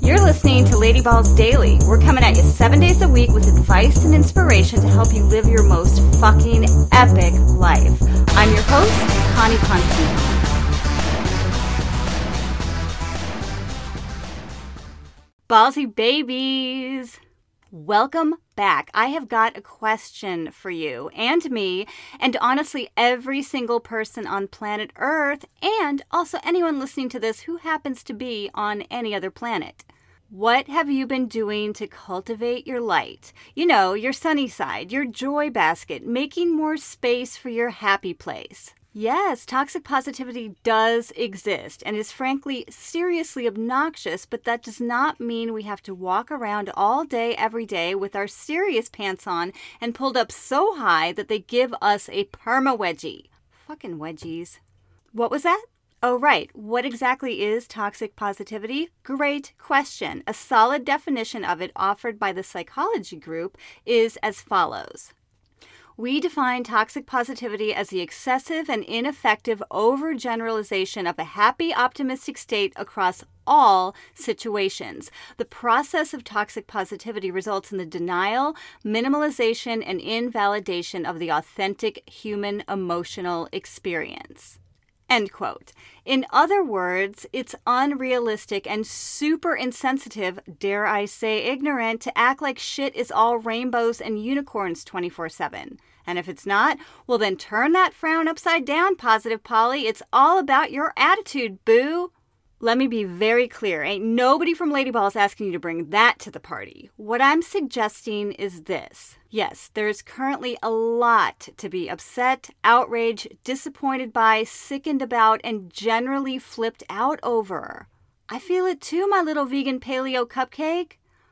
You're listening to Lady Balls Daily. We're coming at you 7 days a week with advice and inspiration to help you live your most fucking epic life. I'm your host, Connie Constantine. Ballsy babies! Welcome back. I have got a question for you and me, and honestly every single person on planet Earth, and also anyone listening to this who happens to be on any other planet. What have you been doing to cultivate your light? You know, your sunny side, your joy basket, making more space for your happy place. Yes, toxic positivity does exist and is frankly seriously obnoxious, but that does not mean we have to walk around all day, every day with our serious pants on and pulled up so high that they give us a perma-wedgie. Fucking wedgies. What was that? Oh, right. What exactly is toxic positivity? Great question. A solid definition of it offered by the Psychology Group is as follows. We define toxic positivity as the excessive and ineffective overgeneralization of a happy, optimistic state across all situations. The process of toxic positivity results in the denial, minimalization, and invalidation of the authentic human emotional experience. End quote. In other words, it's unrealistic and super insensitive, dare I say ignorant, to act like shit is all rainbows and unicorns 24/7. And if it's not, well then turn that frown upside down, Positive Polly. It's all about your attitude, boo. Let me be very clear. Ain't nobody from Lady Balls asking you to bring that to the party. What I'm suggesting is this. Yes, there's currently a lot to be upset, outraged, disappointed by, sickened about, and generally flipped out over. I feel it too, my little vegan paleo cupcake.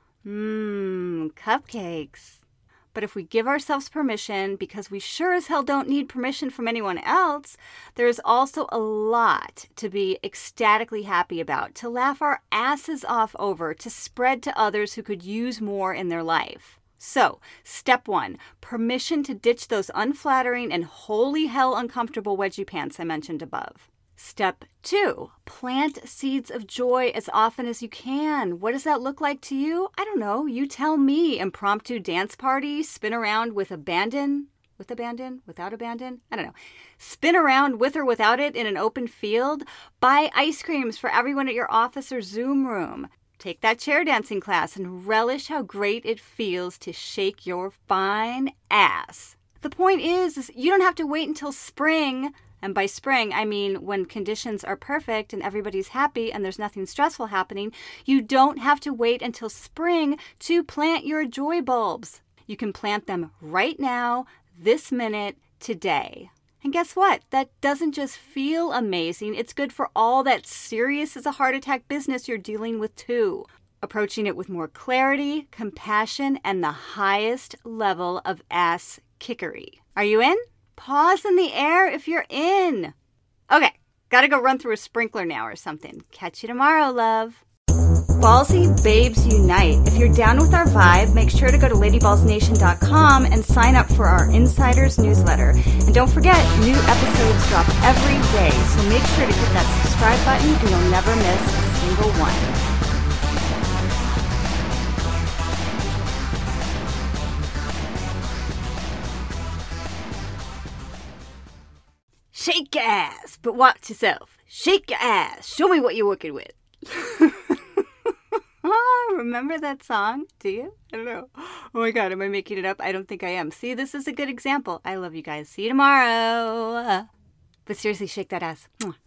Cupcakes. But if we give ourselves permission, because we sure as hell don't need permission from anyone else, there is also a lot to be ecstatically happy about, to laugh our asses off over, to spread to others who could use more in their life. So, step 1, permission to ditch those unflattering and holy hell uncomfortable wedgie pants I mentioned above. Step 2, plant seeds of joy as often as you can. What does that look like to you? I don't know. You tell me. Impromptu dance party, spin around with abandon? With abandon? Without abandon? I don't know. Spin around with or without it in an open field. Buy ice creams for everyone at your office or Zoom room. Take that chair dancing class and relish how great it feels to shake your fine ass. The point is you don't have to wait until spring. And by spring, I mean when conditions are perfect and everybody's happy and there's nothing stressful happening. You don't have to wait until spring to plant your joy bulbs. You can plant them right now, this minute, today. And guess what? That doesn't just feel amazing. It's good for all that serious as a heart attack business you're dealing with too. Approaching it with more clarity, compassion, and the highest level of ass kickery. Are you in? Pause in the air if you're in. Okay, gotta go run through a sprinkler now or something. Catch you tomorrow, love. Ballsy Babes Unite. If you're down with our vibe, make sure to go to ladyballsnation.com and sign up for our Insiders newsletter. And don't forget, new episodes drop every day, so make sure to hit that subscribe button and you'll never miss a single one. Shake your ass, but watch yourself. Shake your ass. Show me what you're working with. Remember that song? Do you? I don't know. Oh my God, am I making it up? I don't think I am. See, this is a good example. I love you guys. See you tomorrow. But seriously, shake that ass.